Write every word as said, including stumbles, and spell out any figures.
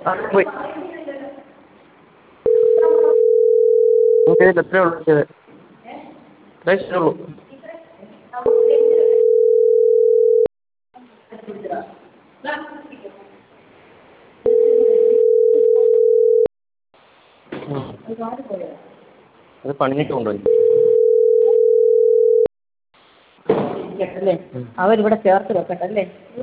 പോയി ചെയ്തിട്ട് എത്രയേ ഉള്ളൂ ചെയ്തത് ഇത്രയേ ചെയ്തുള്ളൂ അത് പണിഞ്ഞിട്ട് കൊണ്ടുപോയി അവരിവിടെ ചേർത്ത് വെക്കട്ടല്ലേ.